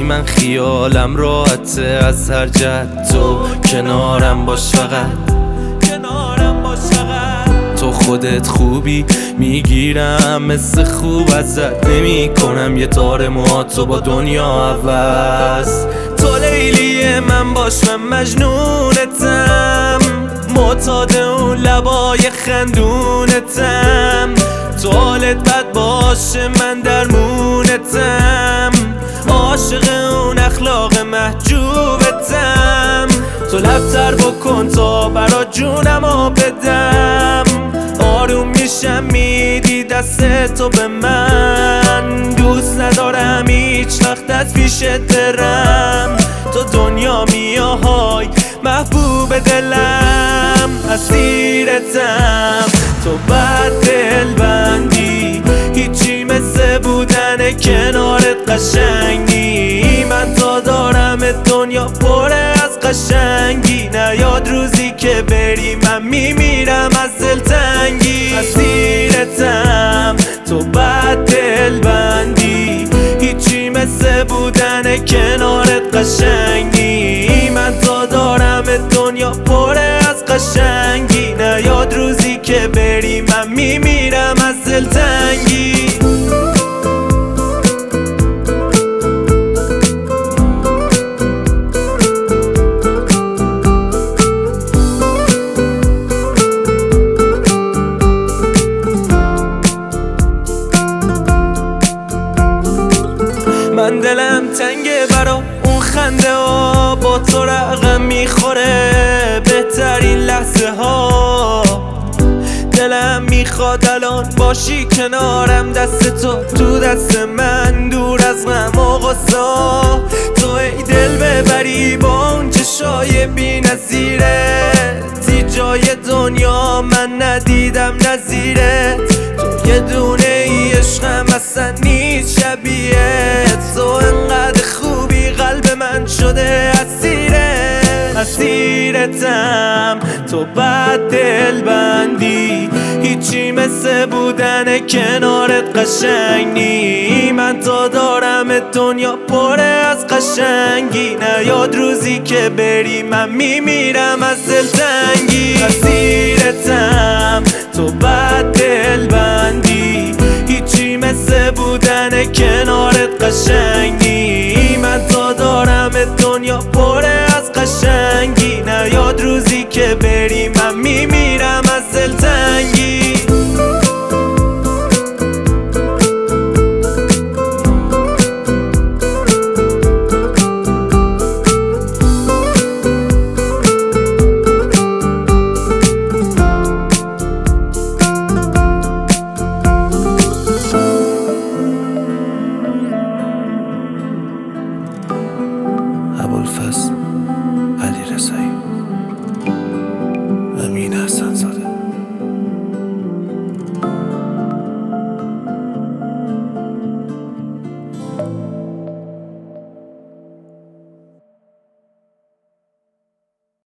من خیالم راحته از هر جهت، تو کنارم باش فقط، کنارم باش فقط. تو خودت خوبی میگیرم مثل خوب ازت نمی کنم یه تار موهاتو با دنیا عوض. تو لیلی من باش من مجنونتم، معتاد اون لبای خندونتم. تو حالت بد باشه من درمونتم، عاشق اون اخلاق محجوبتم. تو لبتر بکن تا برا جونمو بدم، آروم میشم میدی دست تو به من. دوست ندارم هیچ وقت از پیشت برم، تو دنیا میای محبوب دلم، اسیرتم. تو بد دل بندی هیچی مثل بودن کنارت قشنگ نی. من تا دارم دنیا پره از قشنگی، نیاد روزی که بری من میمیرم از دلتنگی. اسیرتم تو بد دل بندی هیچی مثل بودن کنارت قشنگ نی. من تا دارم دنیا پره از قشنگی، نیاد روزی که بری من میمیرم از دلتنگی. من دلم تنگه برا اون خنده ها، با تو رقم میخوره بهترین لحظه ها. دلم میخواد الان باشی کنارم، دست تو دست من، دور از غم و غصه. تو ای دل ببری با اون چشای بی نظیرت، جای دنیا من ندیدم نظیرت. تو یه دونه ای عشقم اصلا نیست شبیهت، تو انقدر خوبی قلب من شده اسیرتم. تو بد دل بندی هیچی مثل بودن کنارت قشنگ نی. من تا دارم دنیا پره از قشنگی، نیاد روزی که بری من میمیرم از دلتنگی. اسیرتم تو بد دل بندی هیچی مثل بودن کنارت قشنگ